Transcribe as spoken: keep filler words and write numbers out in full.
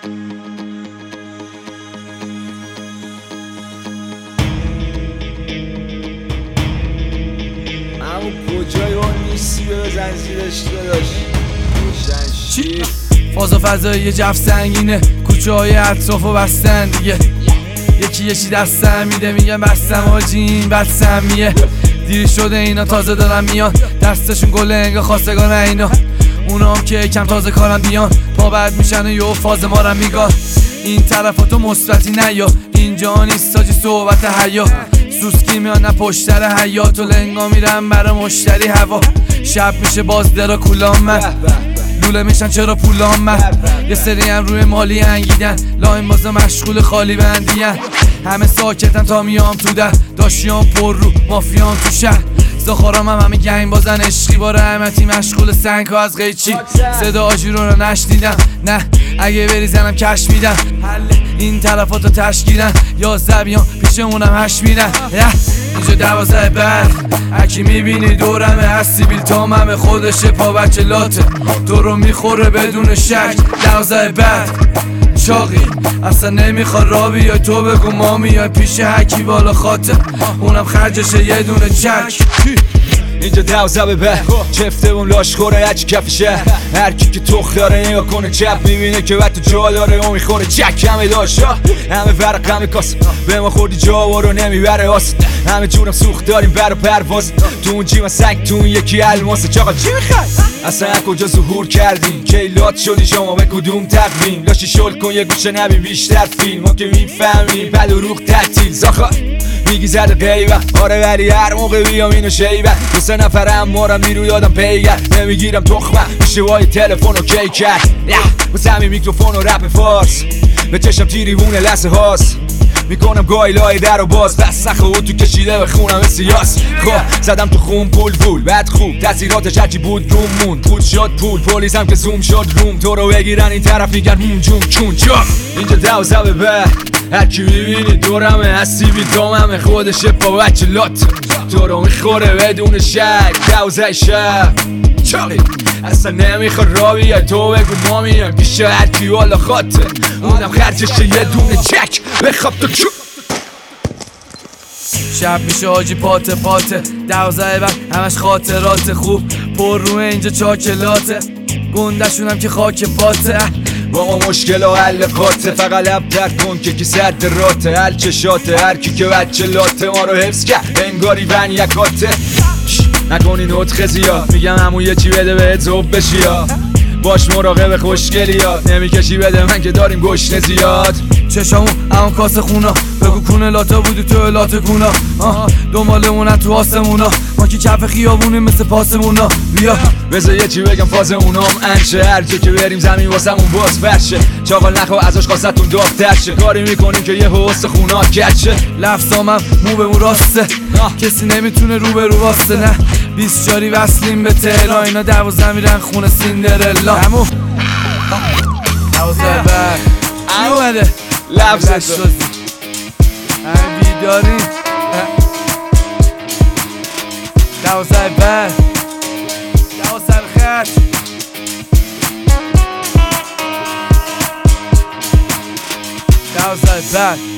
همون کجای اون نیستی به زنجیرش داداش چی؟ فاز و فضایی جف سنگینه، کوچه های اطراف و بستن دیگه. یکی یکی دستم میده میگم بستم آجی این بستمیه. دیر شده اینا تازه دارن میان، دستشون گل انگا خواستگان اینا. اونا هم که کم تازه کارن بیان، پا بعد میشن و یه فاز ما رو میگن. این طرفاتو مثبتی نیا، اینجا نیست آجی صحبت حیا. سوسکی میان نه پشتر حیات و لنگا میرن برا مشتری هوا. شب میشه باز درا کولام من لوله میشن چرا پولام من. یه سری هم روی مالی انگیدن، لاین بازا مشغول خالی بندیان. همه ساکتن تا میام تو در، داشیام پر رو مافیام تو شهر. زخارام هم همه گنگ بازن عشقی با رحمتی مشغول سنگ ها از قیچی. صدا آجیرون رو نشنیدم نه اگه بری زنم کش میدم. این طرفاتو تشکیلن یا زبیان پیشمونم هش میدن. اینجا دوازه بر هکی میبینی دورمه، از سیبیل تاممه خودشه پا بچه لاته. تو رو میخوره بدون شک دوازه بر چاقی اصلا نمیخواد را بیای. تو بگو ما میای پیش هکی بالا خاطر، اونم خرجشه یه دونه چک. اینجا دوزه به به چفته اون لاش خوره هچی کفشه. هر کی که تخ داره نگاه کنه چپ میبینه که بعد تو جا داره اون میخوره چک. همه داشتا همه ورق همه کاس به ما خوردی جا و رو نمیبره آست. همه جورم سوخت داریم برا پرواز، تو اون جیما سنگ تو اون یکی الماسه. چاقا چی میخوای؟ اصلا کجا ظهور کردیم کیلات شدی شما به کدوم تقویم؟ لاشی شل کن یه گوشه نبین بیشتر فیلم ما که میفهمیم بد و روح تعطیل. زاخا میگی زده قیبه آره ولی هر موقع بیام اینو شیبه. دو سه نفرم مارم نیرو یادم پیگر نمیگیرم تخمه میشه وای تلفن اوکی کرد. واسه همین میکروفون و رپ فارس به چشم تیریونه لحظه هاست. میکنم گاهی لای در و باز بس نخه تو کشیده به خونم سیاس. خب زدم تو خون پول پول بعد خوب تاثیراتش هرچی بود روم مون. پول شد پول پلیس هم که زوم شد روم. تو رو بگیرن این طرف میگن مون جون چون چون. اینجا دوزه به به هرکی میبینی دورمه، هستی بی داممه خودشه پا بچه لات. تو رو میخوره بدون شک دوزه شب چاقی اصلا نمیخواد را بیای. تو بگو ما میایم پیش هرکی والا خاطر، اونم خرجشه یه دونه چک. بخواب تو چون شب میشه آجی پاته پاته دوزه بعد همش خاطرات خوب پر روی اینجا چاکلاته. گندشونم که خاک پاته با ما مشکل و حل قاطه. فقط لب درد کن که کی صد راته حل چشاته. هر کی که بچه لاته ما رو حفظ کرد انگاری ون یکاته. نکنی نطخه زیاد میگم همون یه چی بده بهت زوب بشی یا باش مراقب خوشگلی ها. نمیکشی بده من که داریم گشنه زیاد. چشامون اون کاسه خونا بگو کونه لاتا بودی تو لاته کونا. دنبالمونن تو آسمونا ما که کف خیابونیم مثل پاسمونا. بیا بذار یه چی بگم فاز اونام انشه. هر جا که بریم زمین واسمون باز فرشه. چاقال نخوا ازش خواستتون دافتر شه. کاری میکنیم که یه حوست خونا کچه. لفظامم مو به مو راسته کسی نمیتونه رو به رو واسه. نه بیست جاری وصلیم به تهران اینا دوازه میرن خونه سیندرلا. همو دوازه بر چی اومده؟ لفظت رو همه بیدارین دوازه بر دوازه خط دوازه بر